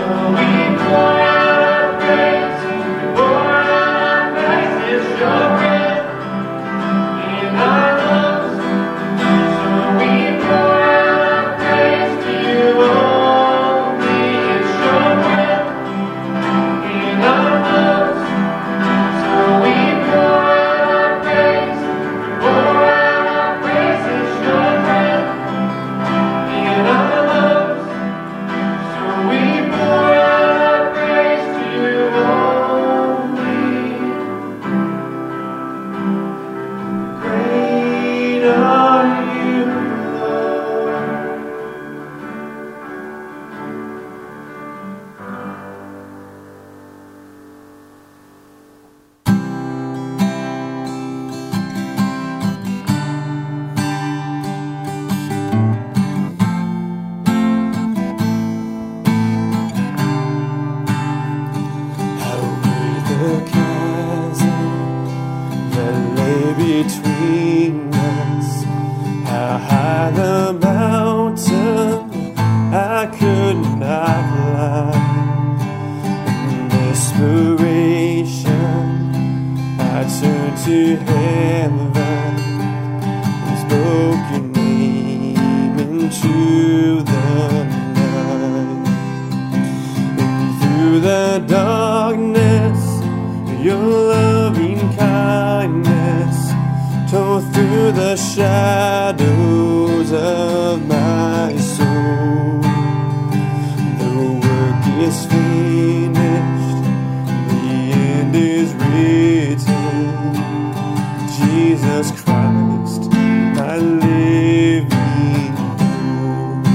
between us. How high the mountain I could not climb. In desperation, I turned to heaven and spoke your name into the night. And through the darkness, your loving kindness tore through the shadows of my soul. The work is finished, the end is written. Jesus Christ, my living hope.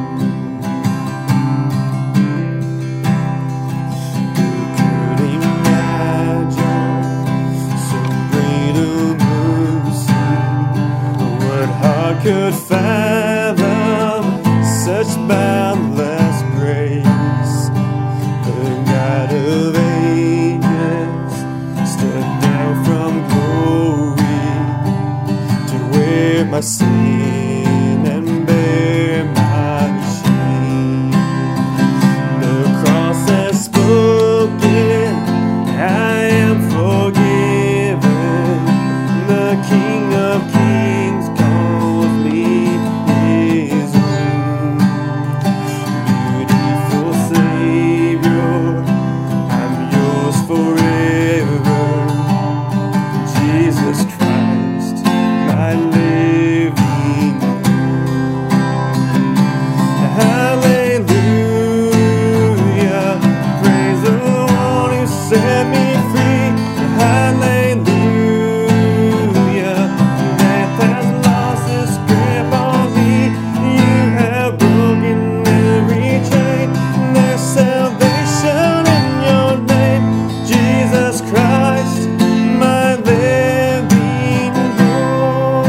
Who could imagine so great a mercy? What heart could fathom such boundless grace? The God of ages stepped down from glory to wear my sin and bear my shame. The cross has spoken, I am forgiven. The King of Kings calls me his own. Beautiful Savior, I'm yours forever. Jesus Christ, my living hope. Hallelujah, praise the one who set me free. Hallelujah, death has lost its grip on me. You have broken every chain. There's salvation in your name, Jesus Christ, my living hope.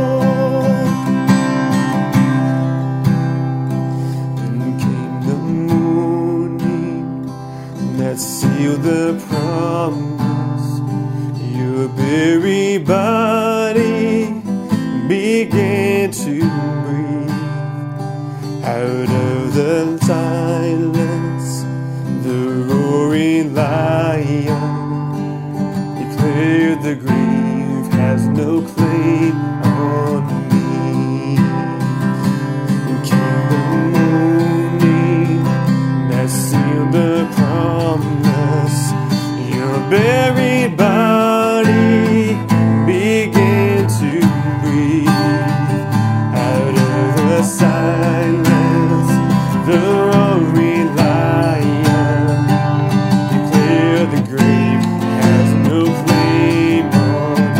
Then came the morning that sealed the promise. Your buried body began to breathe. Out of the silence, the roaring lion declared the grave has no claim on me. And came the morning that sealed the promise. Your buried body began to breathe. Out of the silence, the roaring lion declared the grave has no claim on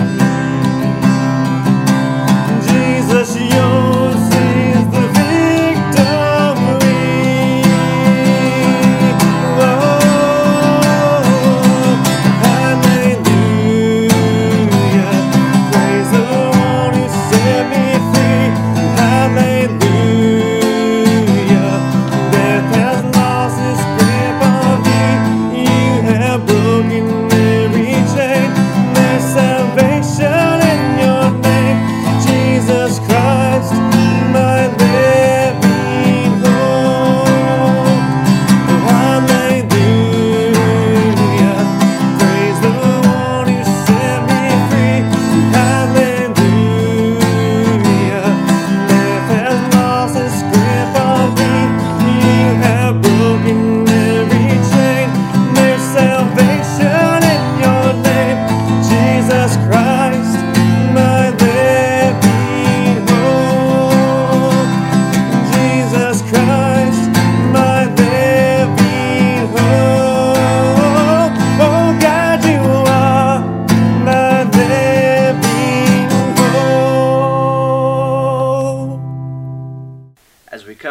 me. Jesus, yours is the victory. Oh, I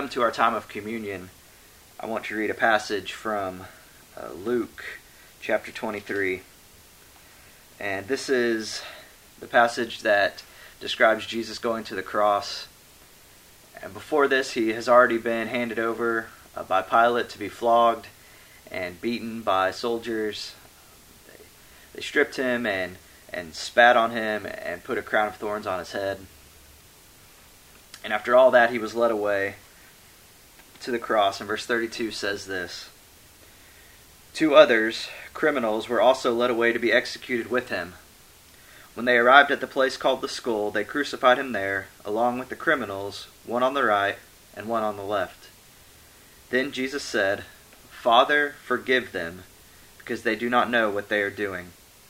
come to our time of communion, I want to read a passage from Luke chapter 23. And this is the passage that describes Jesus going to the cross. And before this, he has already been handed over by Pilate to be flogged and beaten by soldiers. They stripped him and spat on him and put a crown of thorns on his head. And after all that, he was led away to the cross. And verse 32 says this: 2 others, criminals, were also led away to be executed with him. When they arrived at the place called the Skull, they crucified him there, along with the criminals, one on the right and one on the left. Then Jesus said, "Father, forgive them, because they do not know what they are doing."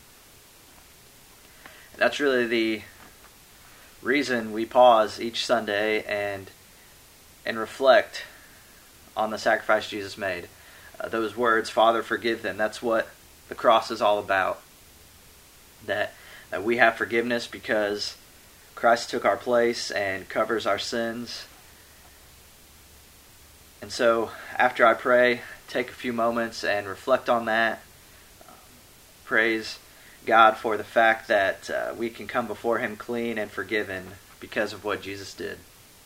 That's really the reason we pause each Sunday and reflect on the sacrifice Jesus made. Those words, "Father, forgive them," that's what the cross is all about. That we have forgiveness because Christ took our place and covers our sins. And so, after I pray, take a few moments and reflect on that. Praise God for the fact that we can come before Him clean and forgiven because of what Jesus did.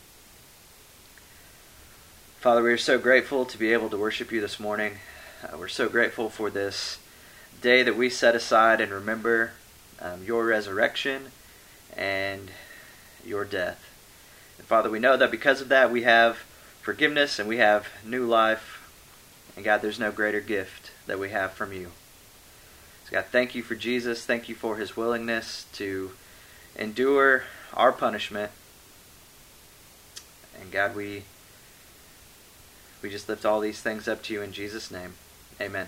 Father, we are so grateful to be able to worship You this morning. We're so grateful for this day that we set aside and remember Your resurrection and Your death. And Father, we know that because of that we have forgiveness and we have new life. And God, there's no greater gift that we have from You. So God, thank You for Jesus. Thank You for His willingness to endure our punishment. And God, we just lift all these things up to You in Jesus' name. Amen.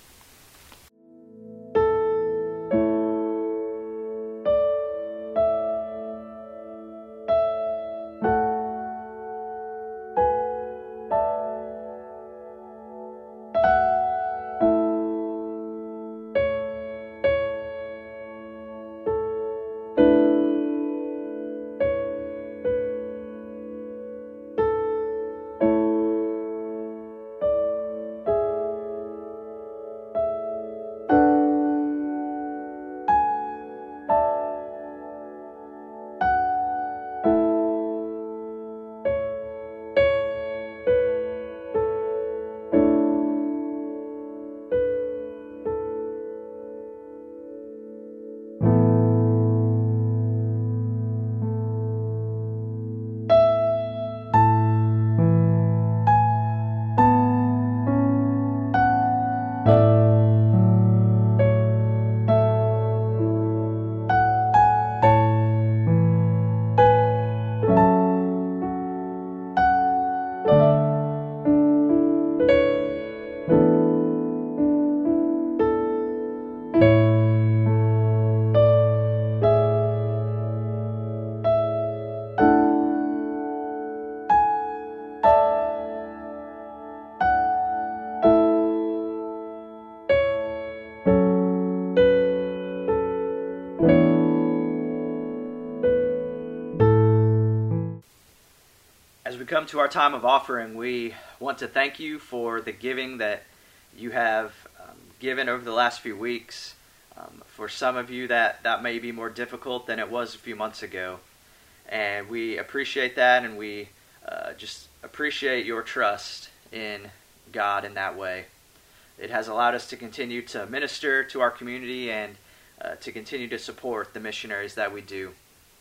As we come to our time of offering, we want to thank You for the giving that You have given over the last few weeks. For some of you, that may be more difficult than it was a few months ago. And we appreciate that, and we just appreciate your trust in God in that way. It has allowed us to continue to minister to our community and to continue to support the missionaries that we do.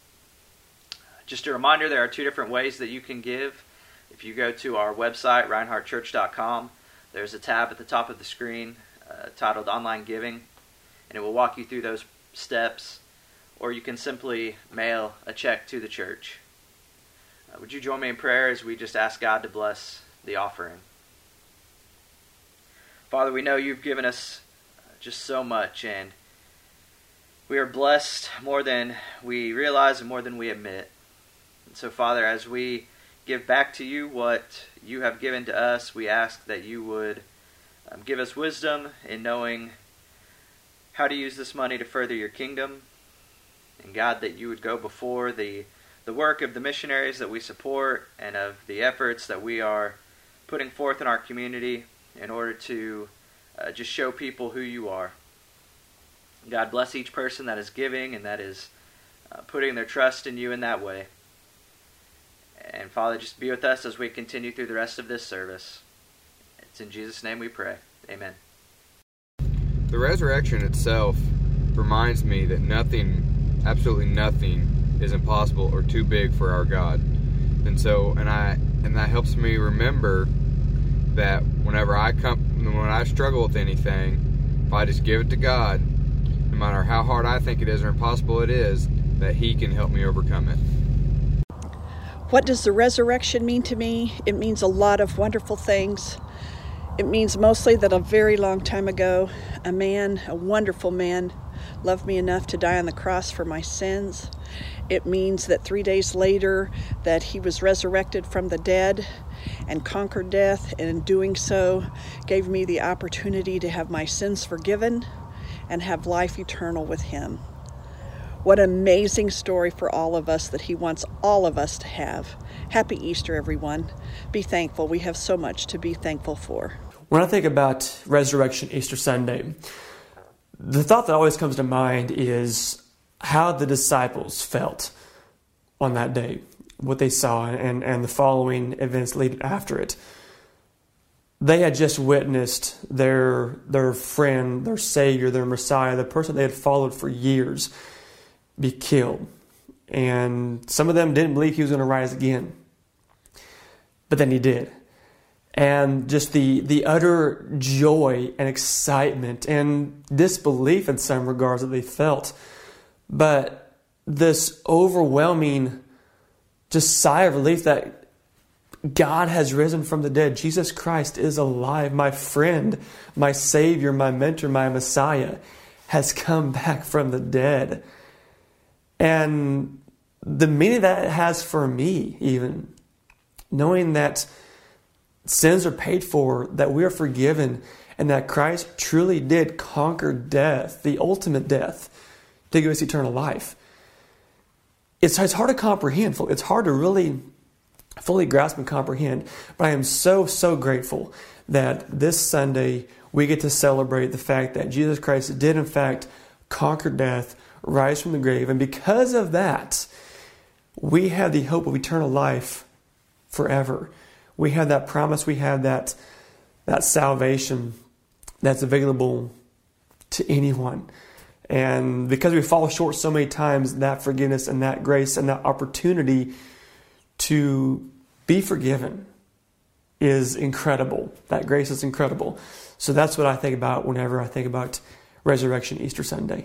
Just a reminder, there are 2 different ways that you can give. If you go to our website, reinhardtchurch.com, there's a tab at the top of the screen titled Online Giving, and it will walk you through those steps. Or you can simply mail a check to the church. Would you join me in prayer as we just ask God to bless the offering? Father, we know You've given us just so much, and we are blessed more than we realize and more than we admit. And so, Father, as we give back to You what You have given to us, we ask that You would give us wisdom in knowing how to use this money to further Your kingdom. And God, that You would go before the the work of the missionaries that we support and of the efforts that we are putting forth in our community in order to just show people who you are. God bless each person that is giving and that is putting their trust in you in that way. And Father, just be with us as we continue through the rest of this service. It's in Jesus' name we pray. Amen. The resurrection itself reminds me that nothing, absolutely nothing, is impossible or too big for our God. And that helps me remember that when I struggle with anything, if I just give it to God, no matter how hard I think it is or impossible it is, that He can help me overcome it. What does the resurrection mean to me? It means a lot of wonderful things. It means mostly that a very long time ago, a wonderful man, loved me enough to die on the cross for my sins. It means that 3 days later that He was resurrected from the dead and conquered death, and in doing so gave me the opportunity to have my sins forgiven and have life eternal with Him. What an amazing story for all of us that He wants all of us to have. Happy Easter, everyone. Be thankful. We have so much to be thankful for. When I think about Resurrection Easter Sunday, the thought that always comes to mind is how the disciples felt on that day, what they saw, and the following events leading after it. They had just witnessed their friend, their Savior, their Messiah, the person they had followed for years, be killed. And some of them didn't believe He was going to rise again. But then He did. And just the utter joy and excitement and disbelief in some regards that they felt. But this overwhelming just sigh of relief that God has risen from the dead. Jesus Christ is alive. My friend, my Savior, my mentor, my Messiah has come back from the dead. And the meaning that it has for me, even knowing that sins are paid for, that we are forgiven, and that Christ truly did conquer death, the ultimate death, to give us eternal life. It's hard to comprehend. It's hard to really fully grasp and comprehend. But I am so, so grateful that this Sunday we get to celebrate the fact that Jesus Christ did in fact conquer death, rise from the grave. And because of that, we have the hope of eternal life forever. We have that promise. We have that salvation that's available to anyone. And because we fall short so many times, that forgiveness and that grace and that opportunity to be forgiven is incredible. That grace is incredible. So that's what I think about whenever I think about Resurrection Easter Sunday.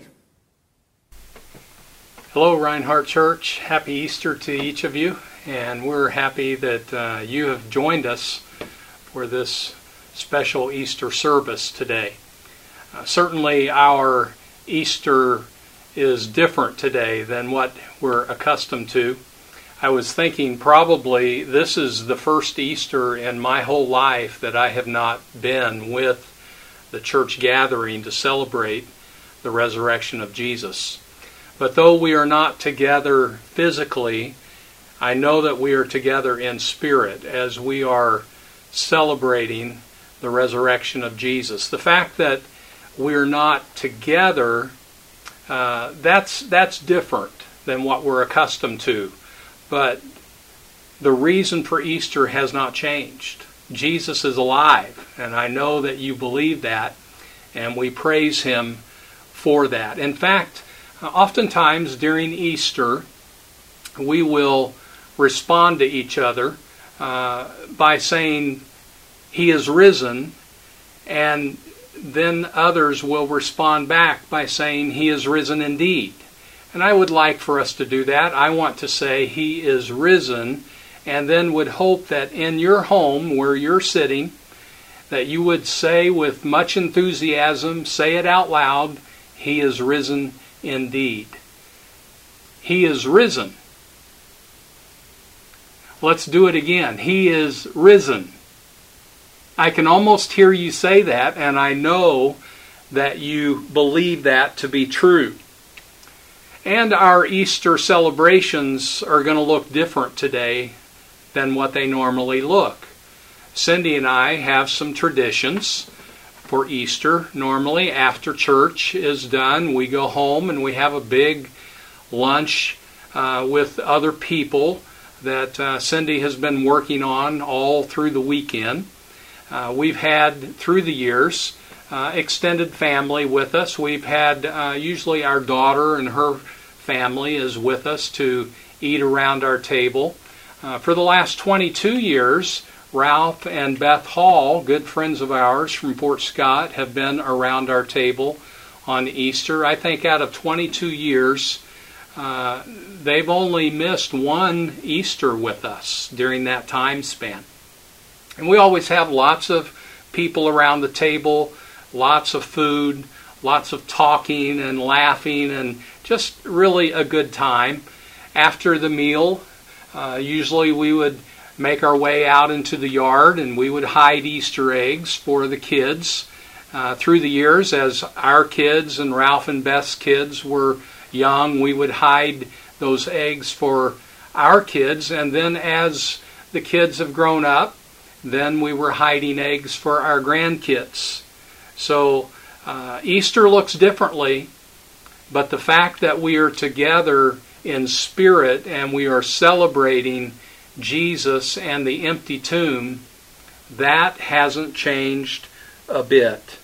Hello, Reinhardt Church. Happy Easter to each of you. And we're happy that you have joined us for this special Easter service today. Certainly our Easter is different today than what we're accustomed to. I was thinking probably this is the first Easter in my whole life that I have not been with the church gathering to celebrate the resurrection of Jesus. But though we are not together physically, I know that we are together in spirit as we are celebrating the resurrection of Jesus. The fact that we're not together, that's different than what we're accustomed to. But the reason for Easter has not changed. Jesus is alive, and I know that you believe that, and we praise Him for that. In fact, oftentimes during Easter, we will respond to each other by saying, He is risen, and then others will respond back by saying, He is risen indeed. And I would like for us to do that. I want to say, He is risen, and then would hope that in your home where you're sitting, that you would say with much enthusiasm, say it out loud, He is risen indeed. He is risen. Let's do it again. He is risen. I can almost hear you say that, and I know that you believe that to be true. And our Easter celebrations are going to look different today than what they normally look. Cindy and I have some traditions for Easter. Normally, after church is done, we go home and we have a big lunch with other people that Cindy has been working on all through the weekend. We've had, through the years, extended family with us. We've had usually our daughter and her family is with us to eat around our table. For the last 22 years, Ralph and Beth Hall, good friends of ours from Fort Scott, have been around our table on Easter. I think out of 22 years, they've only missed one Easter with us during that time span. And we always have lots of people around the table, lots of food, lots of talking and laughing, and just really a good time. After the meal, usually we would make our way out into the yard and we would hide Easter eggs for the kids. Through the years, as our kids and Ralph and Beth's kids were young, we would hide those eggs for our kids. And then as the kids have grown up, then we were hiding eggs for our grandkids. So Easter looks differently, but the fact that we are together in spirit and we are celebrating Jesus and the empty tomb, that hasn't changed a bit.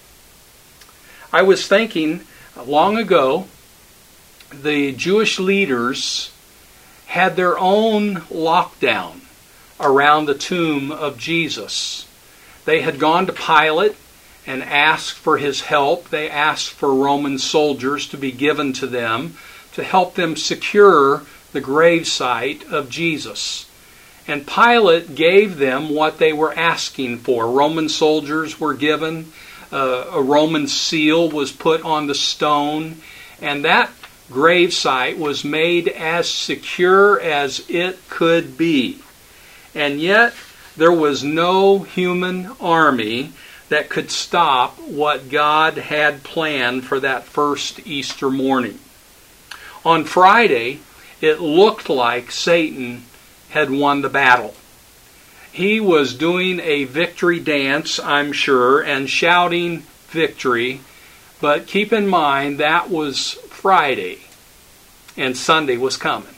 I was thinking long ago, the Jewish leaders had their own lockdown around the tomb of Jesus. They had gone to Pilate and asked for his help. They asked for Roman soldiers to be given to them to help them secure the gravesite of Jesus. And Pilate gave them what they were asking for. Roman soldiers were given, a Roman seal was put on the stone, and that gravesite was made as secure as it could be. And yet, there was no human army that could stop what God had planned for that first Easter morning. On Friday, it looked like Satan had won the battle. He was doing a victory dance, I'm sure, and shouting victory, but keep in mind that was Friday, and Sunday was coming.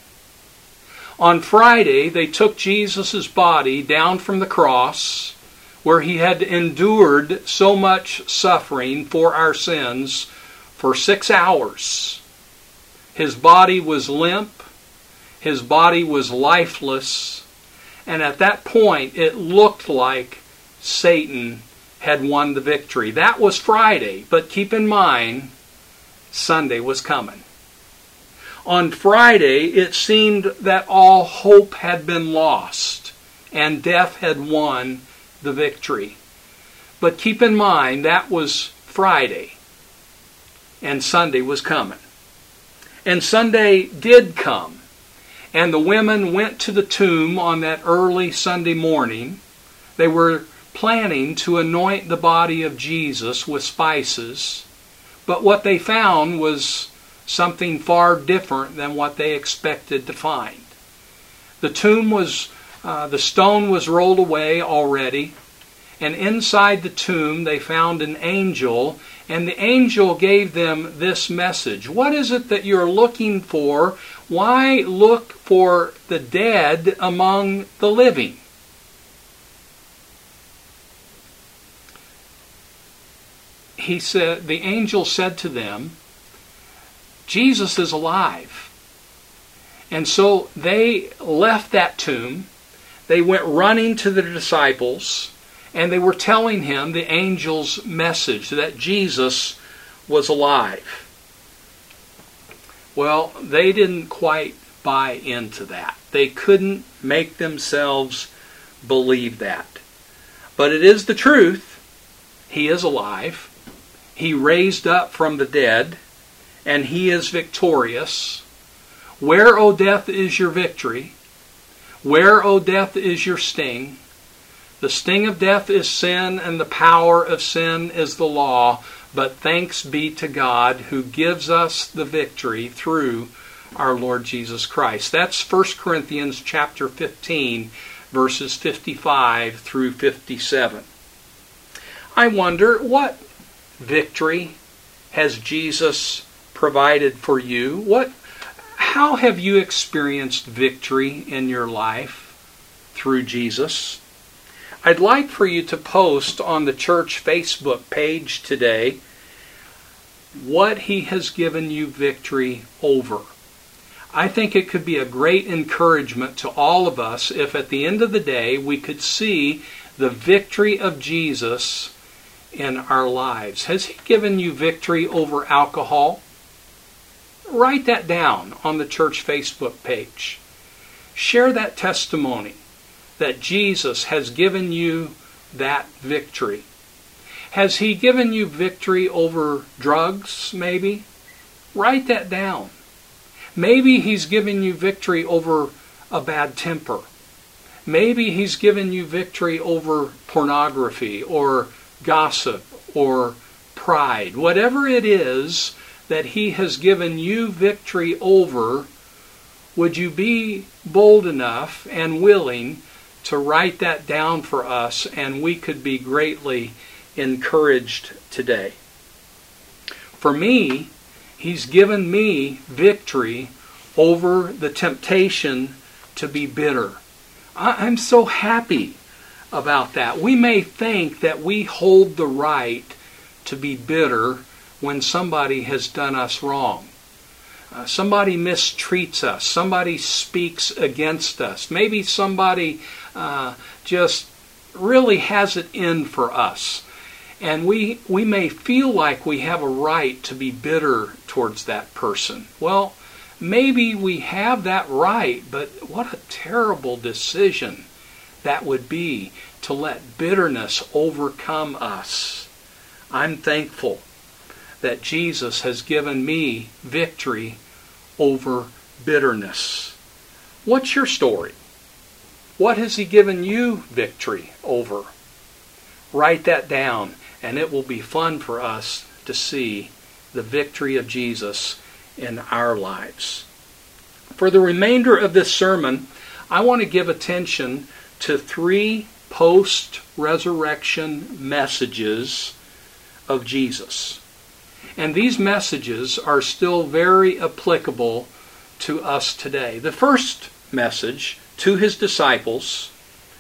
On Friday, they took Jesus' body down from the cross, where he had endured so much suffering for our sins, for 6 hours. His body was limp. His body was lifeless. And at that point, it looked like Satan had won the victory. That was Friday, but keep in mind, Sunday was coming. On Friday, it seemed that all hope had been lost and death had won the victory. But keep in mind, that was Friday, and Sunday was coming. And Sunday did come, and the women went to the tomb on that early Sunday morning. They were planning to anoint the body of Jesus with spices, but what they found was something far different than what they expected to find. The tomb was, the stone was rolled away already, and inside the tomb they found an angel, and the angel gave them this message. What is it that you're looking for? Why look for the dead among the living? He said, the angel said to them, Jesus is alive. And so they left that tomb. They went running to the disciples, and they were telling him the angel's message that Jesus was alive. Well, they didn't quite buy into that. They couldn't make themselves believe that. But it is the truth. He is alive. He raised up from the dead, and he is victorious. Where, O death, is your victory? Where, O death, is your sting? The sting of death is sin, and the power of sin is the law. but thanks be to God who gives us the victory through our Lord Jesus Christ. That's 1 Corinthians chapter 15, verses 55 through 57. I wonder, what victory has Jesus provided for you? How have you experienced victory in your life through Jesus? I'd like for you to post on the church Facebook page today what He has given you victory over. I think it could be a great encouragement to all of us if at the end of the day we could see the victory of Jesus in our lives. Has He given you victory over alcohol? Write that down on the church Facebook page. Share that testimony that Jesus has given you that victory. Has He given you victory over drugs, maybe? Write that down. Maybe He's given you victory over a bad temper. Maybe He's given you victory over pornography or gossip or pride. Whatever it is that He has given you victory over, would you be bold enough and willing to write that down for us, and we could be greatly encouraged today? For me, He's given me victory over the temptation to be bitter. I'm so happy about that. We may think that we hold the right to be bitter when somebody has done us wrong. Somebody mistreats us. Somebody speaks against us. Maybe somebody just really has it in for us. And we may feel like we have a right to be bitter towards that person. Well, maybe we have that right, but what a terrible decision that would be to let bitterness overcome us. I'm thankful that Jesus has given me victory over bitterness. What's your story? What has He given you victory over? Write that down, and it will be fun for us to see the victory of Jesus in our lives. For the remainder of this sermon, I want to give attention to 3 post-resurrection messages of Jesus. And these messages are still very applicable to us today. The first message to His disciples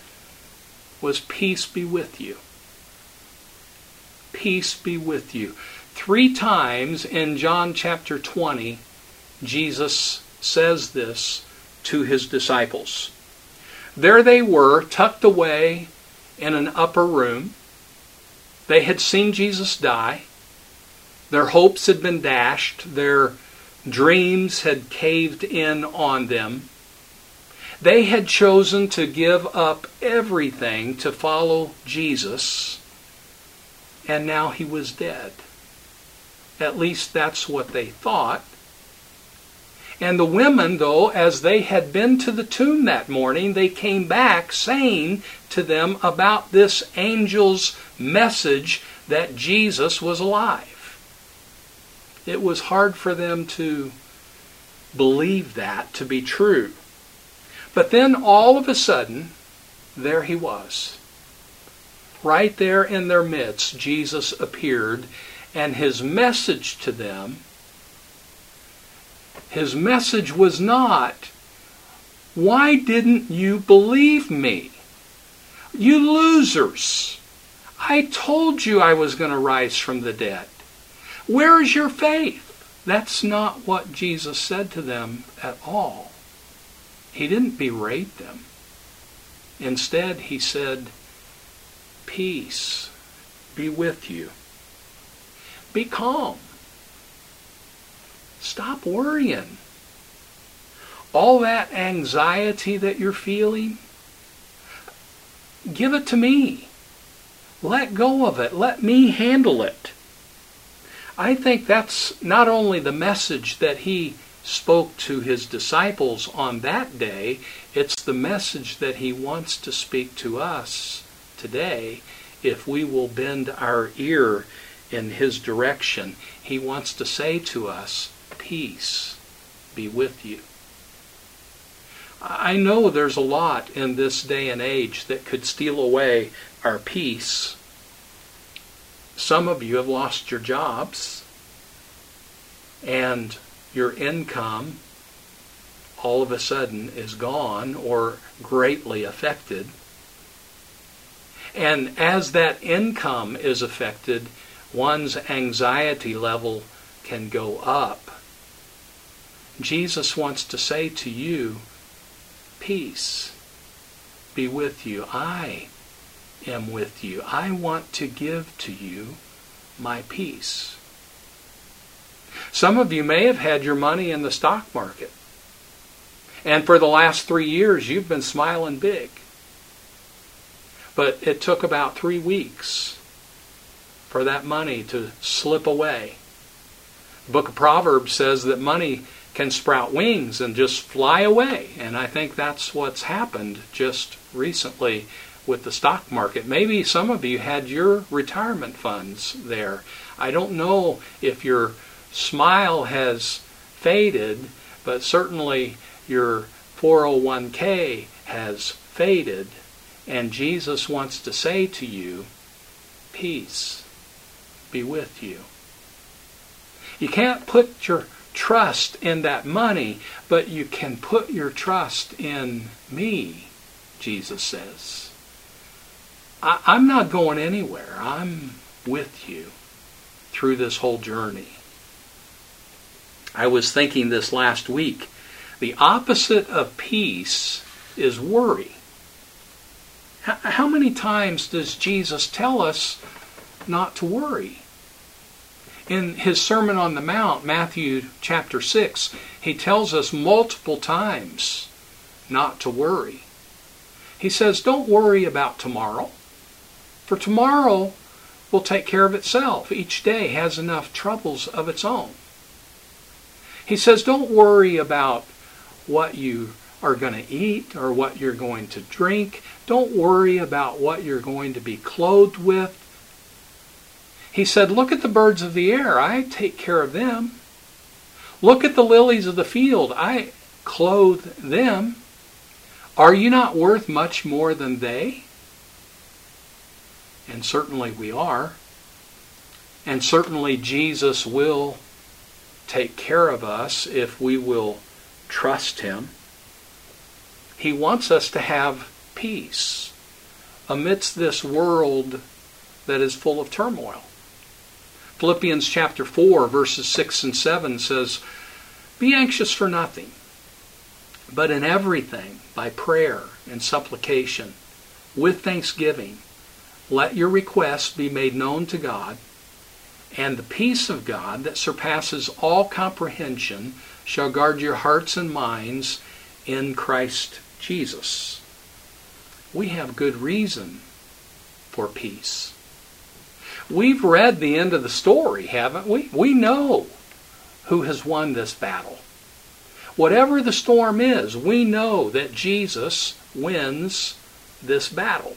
was, "Peace be with you." Peace be with you. 3 times in John chapter 20, Jesus says this to His disciples. There they were, tucked away in an upper room. They had seen Jesus die. Their hopes had been dashed. Their dreams had caved in on them. They had chosen to give up everything to follow Jesus, and now He was dead. At least that's what they thought. And the women, though, as they had been to the tomb that morning, they came back saying to them about this angel's message that Jesus was alive. It was hard for them to believe that to be true. But then all of a sudden, there He was. Right there in their midst, Jesus appeared, and His message to them, His message was not, "Why didn't you believe me? You losers! I told you I was going to rise from the dead. Where is your faith?" That's not what Jesus said to them at all. He didn't berate them. Instead, He said, "Peace be with you. Be calm. Stop worrying. All that anxiety that you're feeling, give it to me. Let go of it. Let me handle it." I think that's not only the message that He spoke to His disciples on that day, it's the message that He wants to speak to us today if we will bend our ear in His direction, He wants to say to us, peace be with you. I know there's a lot in this day and age that could steal away our peace. Some of you have lost your jobs, and your income all of a sudden is gone or greatly affected. And as that income is affected, one's anxiety level can go up. Jesus wants to say to you, peace be with you. I am with you. I want to give to you my peace. Some of you may have had your money in the stock market, and for the last 3 years you've been smiling big. But it took about 3 weeks for that money to slip away. The book of Proverbs says that money can sprout wings and just fly away. And I think that's what's happened just recently with the stock market. Maybe some of you had your retirement funds there. I don't know if your smile has faded, but certainly your 401k has faded. And Jesus wants to say to you, peace be with you. You can't put your trust in that money, but you can put your trust in me, Jesus says. I'm not going anywhere. I'm with you through this whole journey. I was thinking this last week, the opposite of peace is worry. How many times does Jesus tell us not to worry? In His Sermon on the Mount, Matthew chapter 6, He tells us multiple times not to worry. He says, don't worry about tomorrow, for tomorrow will take care of itself. Each day has enough troubles of its own. He says, don't worry about what you are going to eat or what you're going to drink. Don't worry about what you're going to be clothed with. He said, look at the birds of the air. I take care of them. Look at the lilies of the field. I clothe them. Are you not worth much more than they? And certainly we are. And certainly Jesus will take care of us if we will trust Him. He wants us to have peace amidst this world that is full of turmoil. Philippians chapter 4, verses 6 and 7 says, be anxious for nothing, but in everything, by prayer and supplication, with thanksgiving, let your requests be made known to God, and the peace of God that surpasses all comprehension shall guard your hearts and minds in Christ Jesus. We have good reason for peace. We've read the end of the story, haven't we? We know who has won this battle. Whatever the storm is, we know that Jesus wins this battle.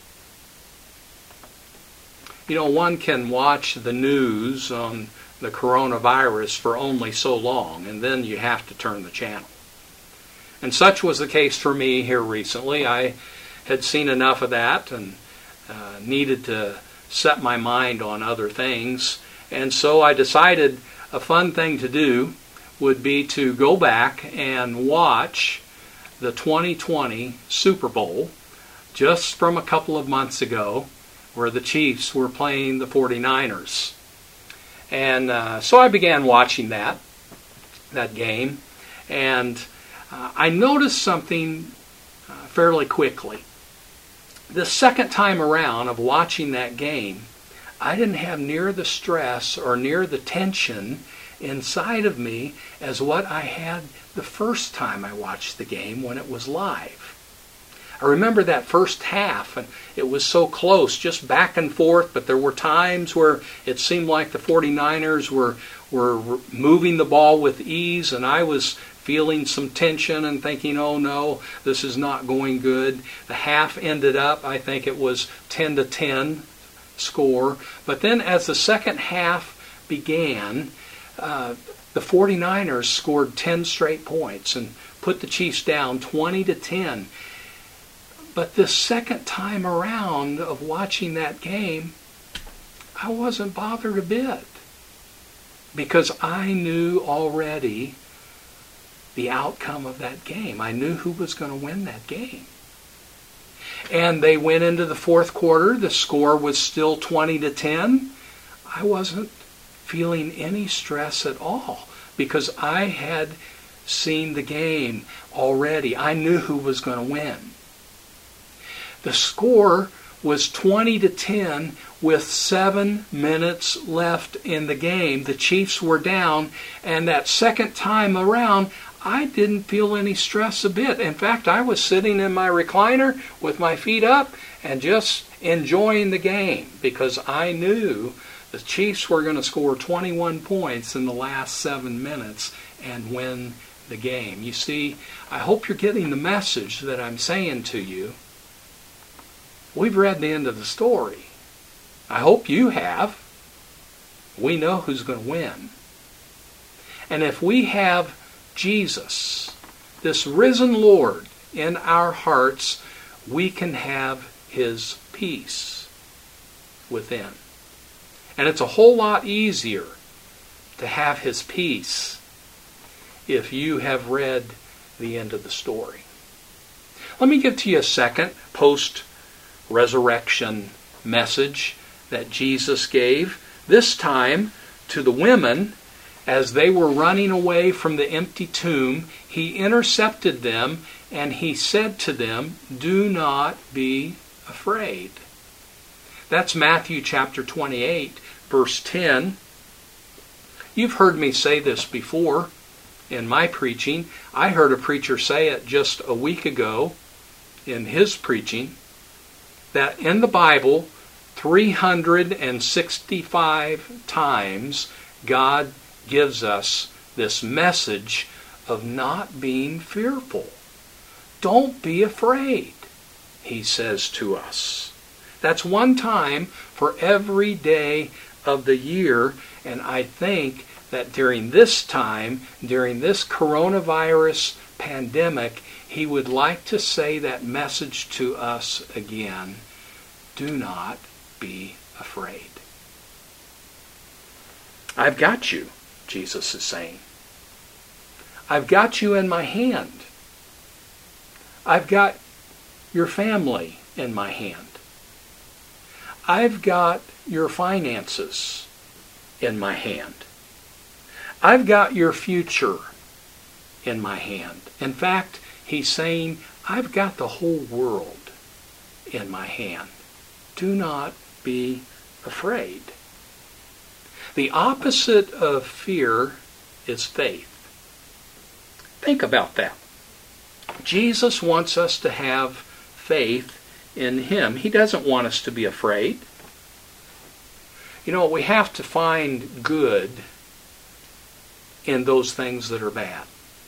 You know, one can watch the news on the coronavirus for only so long, and then you have to turn the channel. And such was the case for me here recently. I had seen enough of that and needed to set my mind on other things. And so I decided a fun thing to do would be to go back and watch the 2020 Super Bowl just from a couple of months ago, where the Chiefs were playing the 49ers. And so I began watching that game, and I noticed something fairly quickly. The second time around of watching that game, I didn't have near the stress or near the tension inside of me as what I had the first time I watched the game when it was live. I remember that first half, and it was so close, just back and forth, but there were times where it seemed like the 49ers were moving the ball with ease, and I was feeling some tension and thinking, oh no, this is not going good. The half ended up, I think it was 10-10, score. But then as the second half began, the 49ers scored 10 straight points and put the Chiefs down 20-10. But this second time around of watching that game, I wasn't bothered a bit, because I knew already the outcome of that game. I knew who was going to win that game. And they went into the fourth quarter. The score was still 20-10. I wasn't feeling any stress at all, because I had seen the game already. I knew who was going to win. The score was 20-10 with 7 minutes left in the game. The Chiefs were down, and that second time around, I didn't feel any stress a bit. In fact, I was sitting in my recliner with my feet up and just enjoying the game, because I knew the Chiefs were going to score 21 points in the last 7 minutes and win the game. You see, I hope you're getting the message that I'm saying to you. We've read the end of the story. I hope you have. We know who's going to win. And if we have Jesus, this risen Lord, in our hearts, we can have His peace within. And it's a whole lot easier to have His peace if you have read the end of the story. Let me give to you a second post-resurrection message that Jesus gave, this time to the women. As they were running away from the empty tomb, He intercepted them and He said to them, "Do not be afraid." That's Matthew chapter 28, verse 10. You've heard me say this before in my preaching. I heard a preacher say it just a week ago in his preaching, that in the Bible, 365 times God gives us this message of not being fearful. Don't be afraid, He says to us. That's one time for every day of the year, and I think that during this time, during this coronavirus pandemic, He would like to say that message to us again. Do not be afraid. I've got you, Jesus is saying. I've got you in my hand. I've got your family in my hand. I've got your finances in my hand. I've got your future in my hand. In fact, He's saying, I've got the whole world in my hand. Do not be afraid. The opposite of fear is faith. Think about that. Jesus wants us to have faith in Him. He doesn't want us to be afraid. You know, we have to find good in those things that are bad.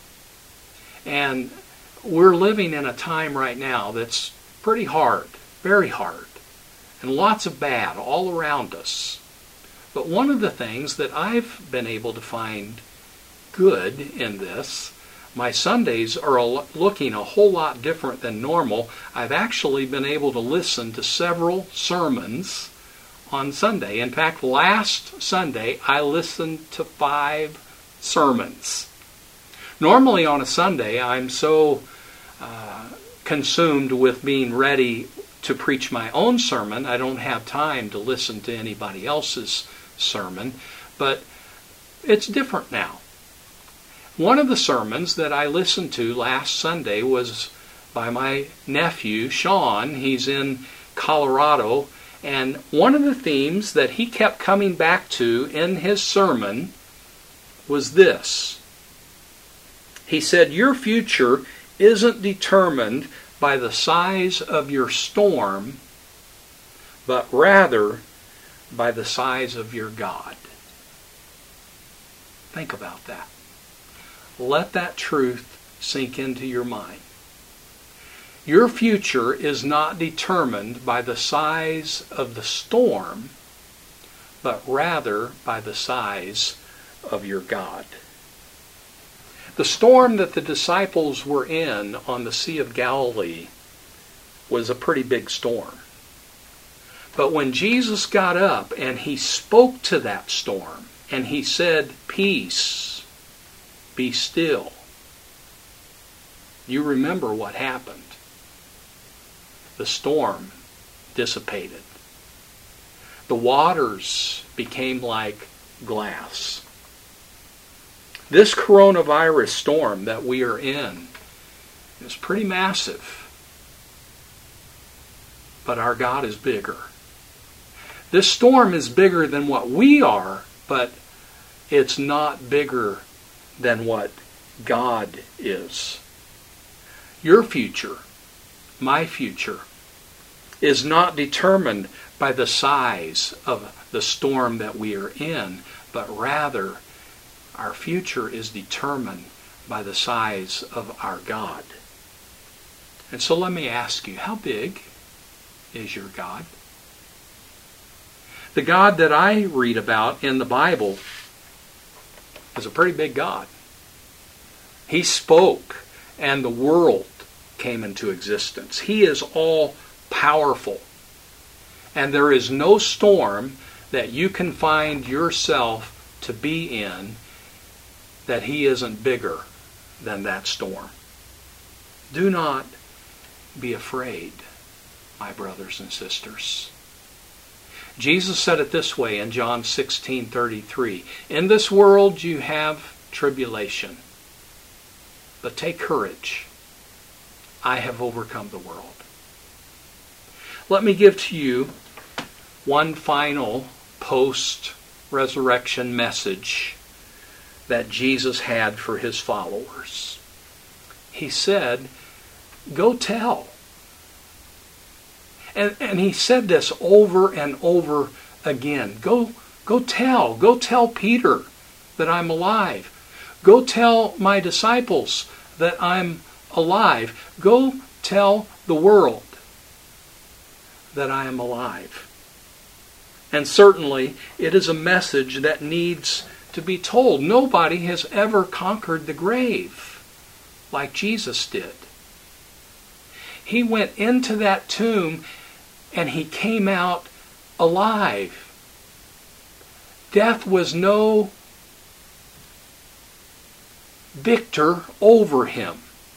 And we're living in a time right now that's pretty hard, very hard, and lots of bad all around us. But one of the things that I've been able to find good in this, my Sundays are looking a whole lot different than normal. I've actually been able to listen to several sermons on Sunday. In fact, last Sunday I listened to 5 sermons. Normally on a Sunday I'm so consumed with being ready to preach my own sermon, I don't have time to listen to anybody else's sermon, but it's different now. One of the sermons that I listened to last Sunday was by my nephew, Sean. He's in Colorado, and one of the themes that he kept coming back to in his sermon was this. He said, your future isn't determined by the size of your storm, but rather by the size of your God. Think about that. Let that truth sink into your mind. Your future is not determined by the size of the storm, but rather by the size of your God. The storm that the disciples were in on the Sea of Galilee was a pretty big storm. But when Jesus got up and he spoke to that storm and he said, "Peace, be still," you remember what happened. The storm dissipated. The waters became like glass. This coronavirus storm that we are in is pretty massive. But our God is bigger. This storm is bigger than what we are, but it's not bigger than what God is. Your future, my future, is not determined by the size of the storm that we are in, but rather our future is determined by the size of our God. And so let me ask you, how big is your God? The God that I read about in the Bible is a pretty big God. He spoke and the world came into existence. He is all powerful. And there is no storm that you can find yourself to be in that He isn't bigger than that storm. Do not be afraid, my brothers and sisters. Jesus said it this way in John 16:33. In this world you have tribulation, but take courage. I have overcome the world. Let me give to you one final post-resurrection message that Jesus had for His followers. He said, go tell. And He said this over and over again. Go tell. Go tell Peter that I'm alive. Go tell my disciples that I'm alive. Go tell the world that I am alive. And certainly it is a message that needs to be told. Nobody has ever conquered the grave like Jesus did. He went into that tomb and He came out alive. Death was no victor over Him.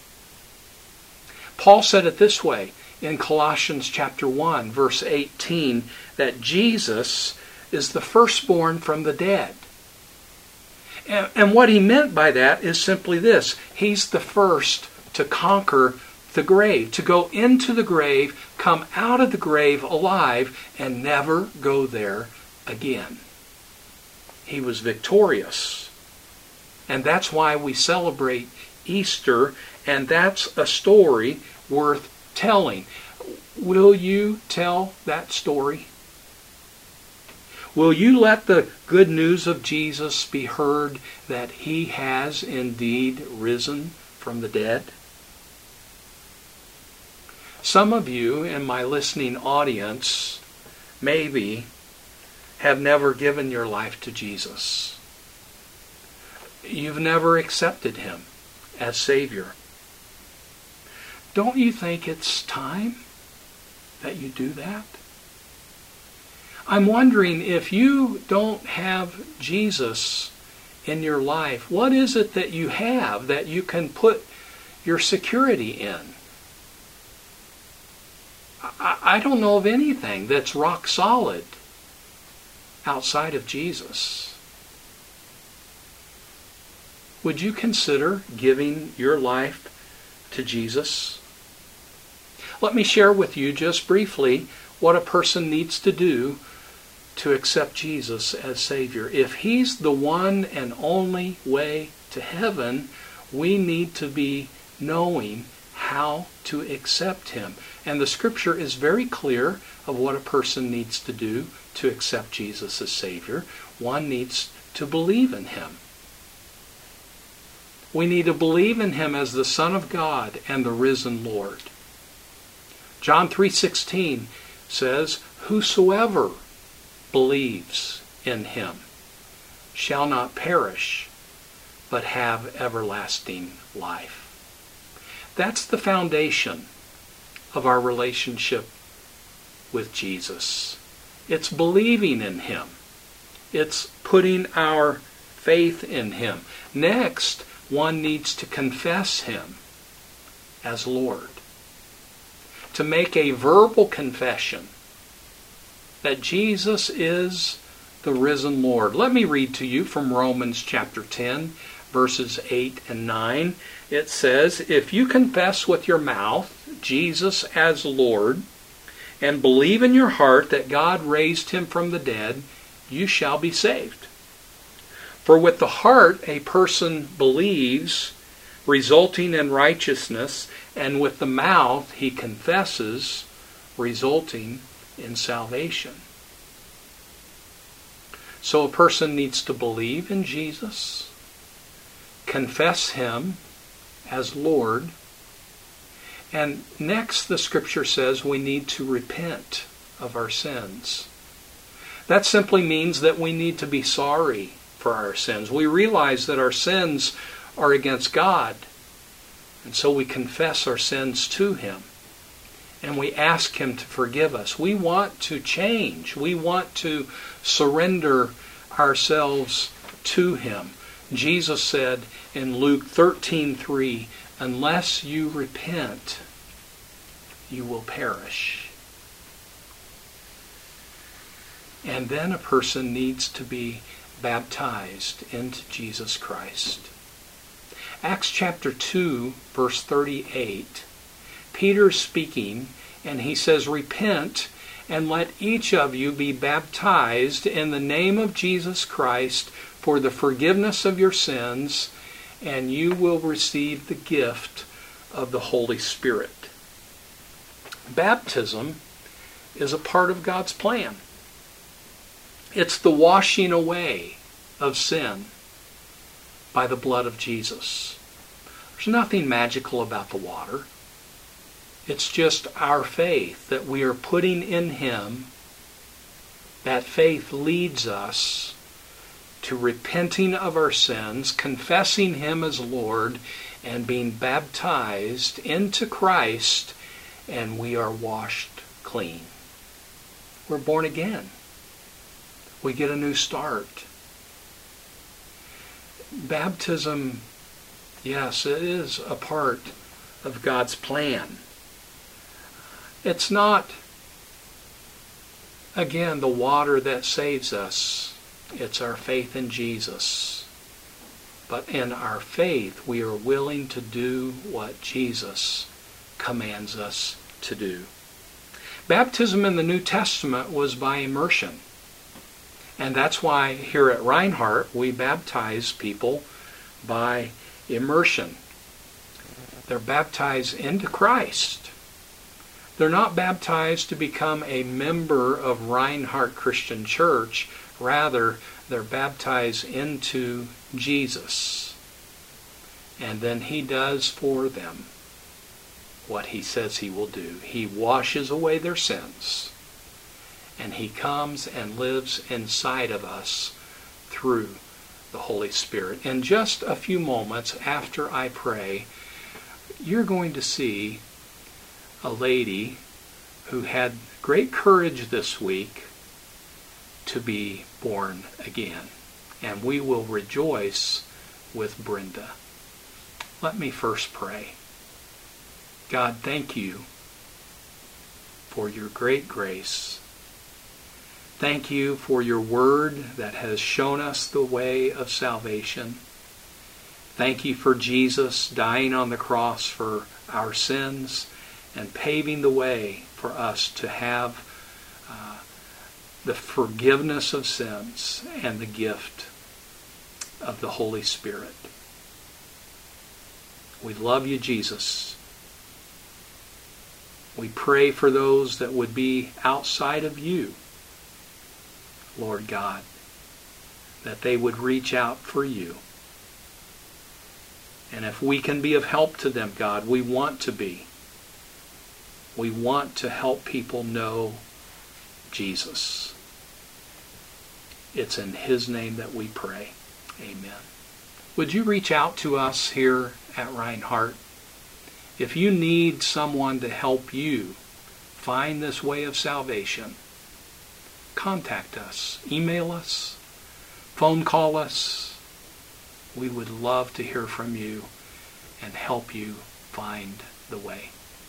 Paul said it this way in Colossians chapter 1, verse 18, that Jesus is the firstborn from the dead. And what he meant by that is simply this: He's the first to conquer the grave, to go into the grave, come out of the grave alive, and never go there again. He was victorious. And that's why we celebrate Easter, and that's a story worth telling. Will you tell that story? Will you let the good news of Jesus be heard that He has indeed risen from the dead? Some of you in my listening audience maybe have never given your life to Jesus. You've never accepted Him as Savior. Don't you think it's time that you do that? I'm wondering, if you don't have Jesus in your life, what is it that you have that you can put your security in? I don't know of anything that's rock solid outside of Jesus. Would you consider giving your life to Jesus? Let me share with you just briefly what a person needs to do to accept Jesus as Savior. If He's the one and only way to heaven, we need to be knowing how to accept Him. And the Scripture is very clear of what a person needs to do to accept Jesus as Savior. One needs to believe in Him. We need to believe in Him as the Son of God and the risen Lord. John 3:16 says, "Whosoever believes in him shall not perish, but have everlasting life." That's the foundation of our relationship with Jesus. It's believing in him. It's putting our faith in him. Next, one needs to confess him as Lord. To make a verbal confession that Jesus is the risen Lord. Let me read to you from Romans chapter 10, verses 8 and 9. It says, "If you confess with your mouth Jesus as Lord, and believe in your heart that God raised him from the dead, you shall be saved. For with the heart a person believes, resulting in righteousness, and with the mouth he confesses, resulting in salvation." So a person needs to believe in Jesus, confess him as Lord, and next the scripture says we need to repent of our sins. That simply means that we need to be sorry for our sins. We realize that our sins are against God, and so we confess our sins to him, and we ask him to forgive us. We want to change. We want to surrender ourselves to him. Jesus said in Luke 13:3, "Unless you repent, you will perish." And then a person needs to be baptized into Jesus Christ. Acts chapter 2, verse 38, Peter's speaking, and he says, "Repent, and let each of you be baptized in the name of Jesus Christ for the forgiveness of your sins, and you will receive the gift of the Holy Spirit." Baptism is a part of God's plan. It's the washing away of sin by the blood of Jesus. There's nothing magical about the water. It's just our faith that we are putting in him. That faith leads us to repenting of our sins, confessing him as Lord, and being baptized into Christ, and we are washed clean. We're born again. We get a new start. Baptism, yes, it is a part of God's plan. It's not, again, the water that saves us. It's our faith in Jesus. But in our faith, we are willing to do what Jesus commands us to do. Baptism in the New Testament was by immersion. And that's why here at Reinhardt we baptize people by immersion. They're baptized into Christ. They're not baptized to become a member of Reinhardt Christian Church. Rather, they're baptized into Jesus. And then he does for them what he says he will do. He washes away their sins. And he comes and lives inside of us through the Holy Spirit. In just a few moments after I pray, you're going to see a lady who had great courage this week to be born again. And we will rejoice with Brenda. Let me first pray. God, thank you for your great grace. Thank you for your word that has shown us the way of salvation. Thank you for Jesus dying on the cross for our sins and paving the way for us to have the forgiveness of sins and the gift of the Holy Spirit. We love you, Jesus. We pray for those that would be outside of you, Lord God, that they would reach out for you. And if we can be of help to them, God, we want to be. We want to help people know Jesus. It's in His name that we pray. Amen. Would you reach out to us here at Reinhardt? If you need someone to help you find this way of salvation, contact us, email us, phone call us. We would love to hear from you and help you find the way.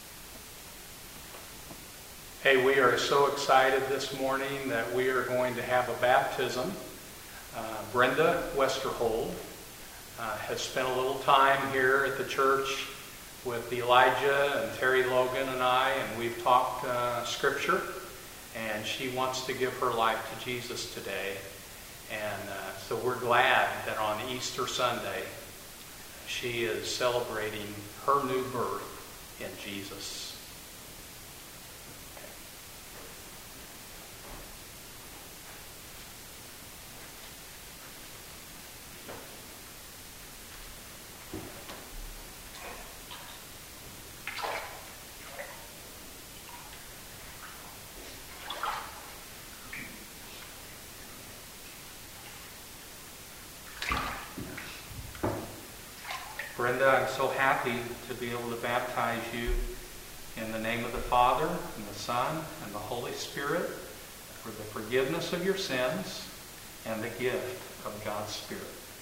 Hey, we are so excited this morning that we are going to have a baptism. Brenda Westerhold has spent a little time here at the church with Elijah and Terry Logan and I, and we've talked Scripture, and she wants to give her life to Jesus today. And so we're glad that on Easter Sunday she is celebrating her new birth in Jesus. Brenda, I'm so happy to be able to baptize you in the name of the Father, and the Son, and the Holy Spirit for the forgiveness of your sins and the gift of God's Spirit.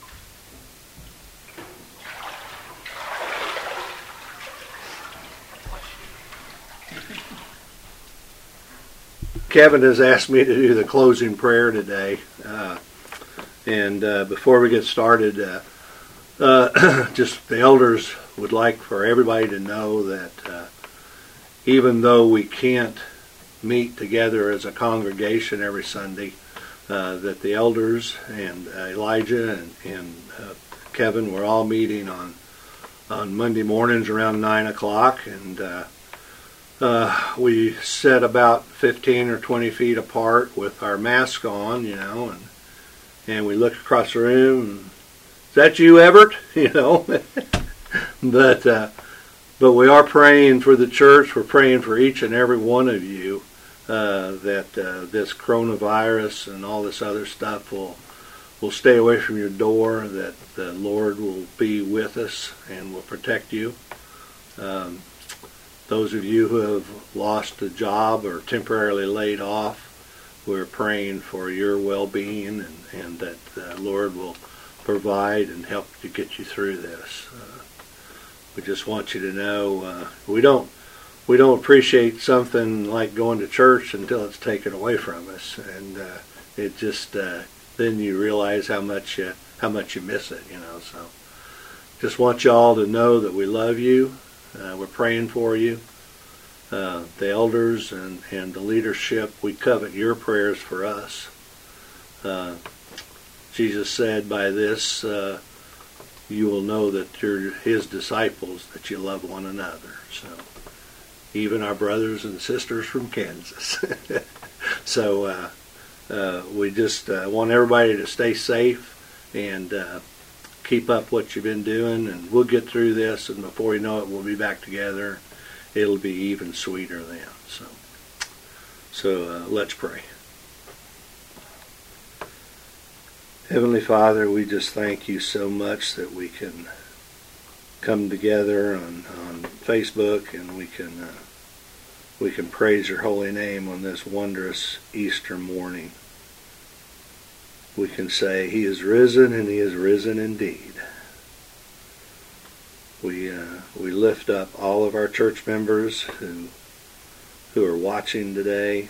Kevin has asked me to do the closing prayer today. And before we get started, just the elders would like for everybody to know that even though we can't meet together as a congregation every Sunday, that the elders and Elijah and Kevin were all meeting on Monday mornings around 9 o'clock, and we sit about 15 or 20 feet apart with our mask on, and we look across the room, and, is that you, Everett? But we are praying for the church. We're praying for each and every one of you that this coronavirus and all this other stuff will stay away from your door, that the Lord will be with us and will protect you. Those of you who have lost a job or temporarily laid off, we're praying for your well-being and that the Lord will provide and help to get you through this. We just want you to know we don't appreciate something like going to church until it's taken away from us, and it just then you realize how much you miss it. So just want y'all to know that we love you. We're praying for you. The elders and the leadership, we covet your prayers for us. Jesus said, by this you will know that you're His disciples, that you love one another. So even our brothers and sisters from Kansas. So we just want everybody to stay safe and keep up what you've been doing, and we'll get through this, and before you know it, we'll be back together. It'll be even sweeter then. So let's pray. Heavenly Father, we just thank you so much that we can come together on Facebook, and we can praise your holy name on this wondrous Easter morning. We can say He is risen, and He is risen indeed. We lift up all of our church members who are watching today,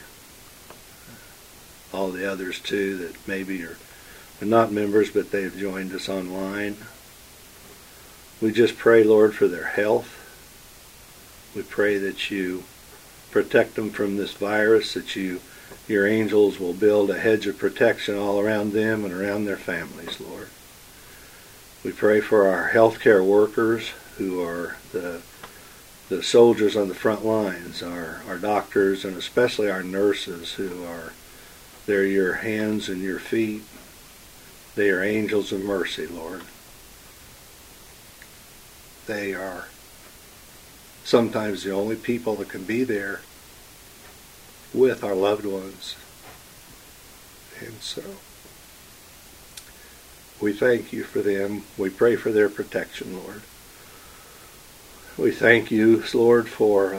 all the others too that maybe are not members but they've joined us online. We just pray, Lord, for their health. We pray that you protect them from this virus, that your angels will build a hedge of protection all around them and around their families, Lord. We pray for our healthcare workers who are the soldiers on the front lines, our doctors, and especially our nurses they're your hands and your feet. They are angels of mercy, Lord. They are sometimes the only people that can be there with our loved ones. And so we thank you for them. We pray for their protection, Lord. We thank you, Lord, for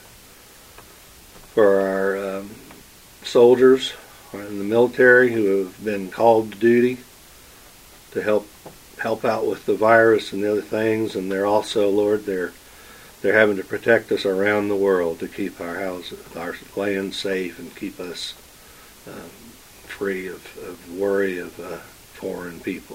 our soldiers in the military who have been called to duty to help out with the virus and the other things, and they're also, Lord, they're having to protect us around the world to keep our houses, our land safe, and keep us free of worry of foreign people.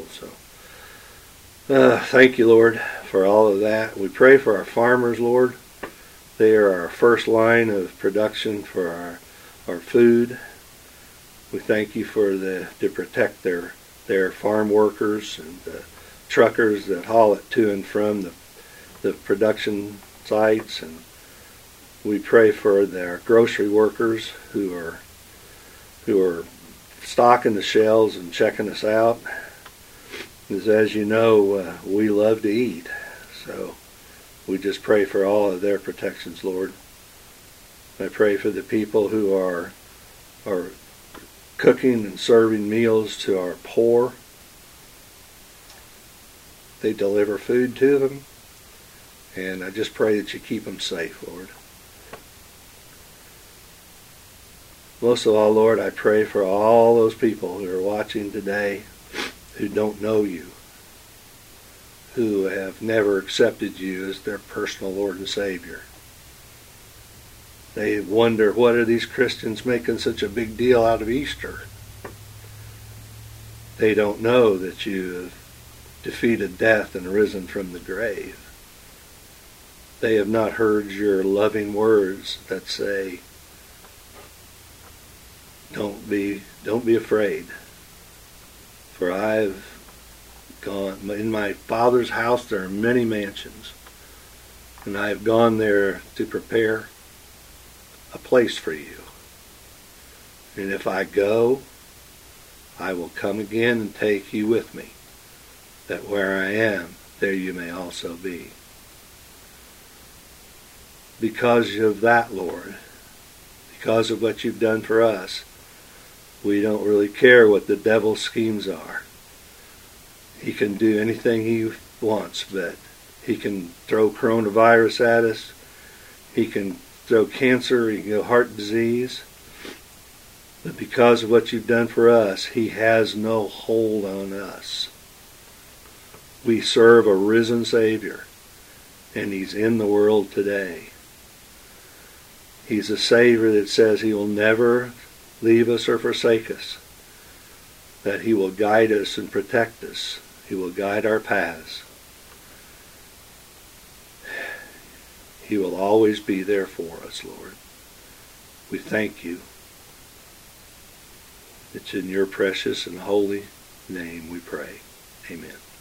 So thank you, Lord, for all of that. We pray for our farmers, Lord. They are our first line of production for our food. We thank you to protect their farm workers and the truckers that haul it to and from the production sites. And we pray for their grocery workers who are stocking the shelves and checking us out. Because as you know, we love to eat. So we just pray for all of their protections, Lord. I pray for the people who are cooking and serving meals to our poor. They deliver food to them. And I just pray that you keep them safe, Lord. Most of all, Lord, I pray for all those people who are watching today who don't know you, who have never accepted you as their personal Lord and Savior. They wonder, what are these Christians making such a big deal out of Easter? They don't know that you have defeated death and risen from the grave. They have not heard your loving words that say, don't be afraid. For I've gone, in my Father's house there are many mansions, and I have gone there to prepare a place for you. And if I go, I will come again and take you with me, that where I am, there you may also be. Because of that, Lord, because of what you've done for us, we don't really care what the devil's schemes are. He can do anything he wants, but he can throw coronavirus at us. He can throw cancer, he can go heart disease. But because of what you've done for us, he has no hold on us. We serve a risen Savior, and he's in the world today. He's a Savior that says he will never leave us or forsake us, that he will guide us and protect us. He will guide our paths. He will always be there for us, Lord. We thank you. It's in your precious and holy name we pray. Amen.